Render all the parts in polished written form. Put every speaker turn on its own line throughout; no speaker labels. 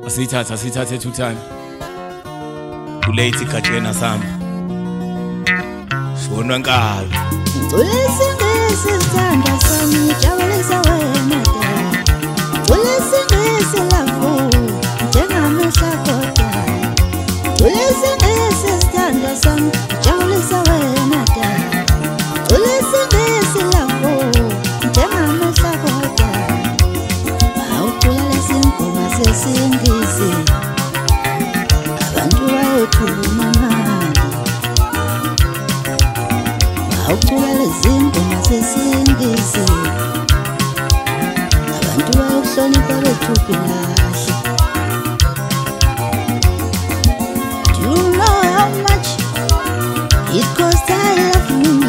Asithathe tuthane ulate igajena samba shonwa nkabi
Ulisingisi sithanda sami jabulisa wena da Ulisingisi lavu njengamehla kodwa Ulisingisi sithanda sami jabulisa wena da Ulisingisi lavu njengamehla kodwa Awukhulele singoma sesingisi abantu bayothuma manje Awukhulele singoma sesingisi abantu bayohlonipha bethupi lahle Do you know how much it costs I love you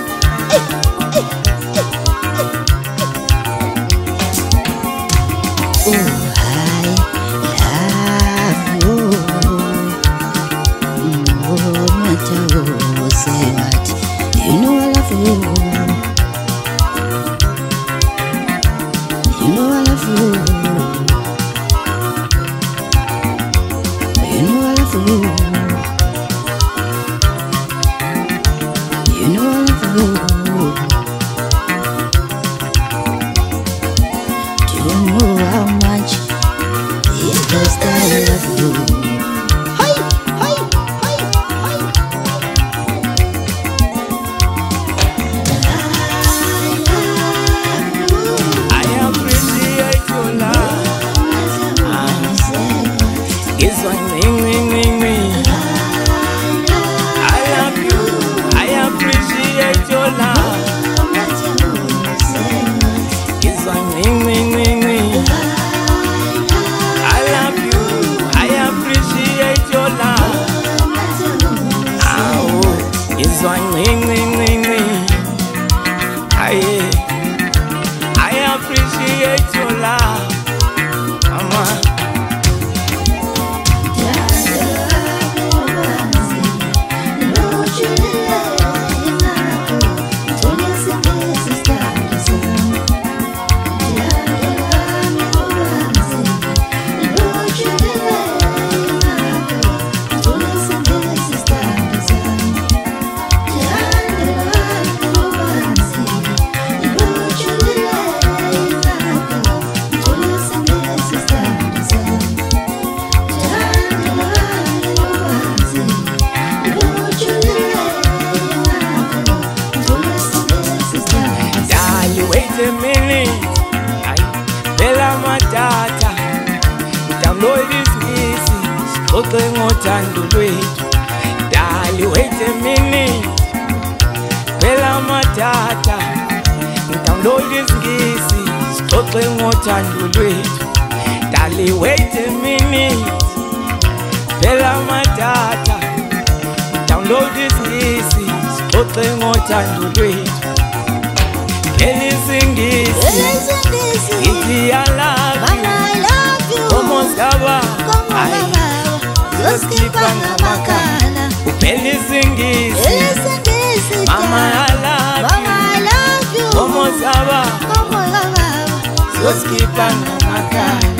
I appreciate your love, mama. Download this message, okay, ngothando lwethu. Dali, wait a minute, phela matata. Download this message, okay, ngothando lwethu. Dali, wait a minute, phela matata. Download this message, okay, ngothando lwethu. Elisingisi, ithi I love you. Como saba, Zoskipa ngamakhala. Elisingisi, mama I love you. Como saba, Zoskipa ngamakhala.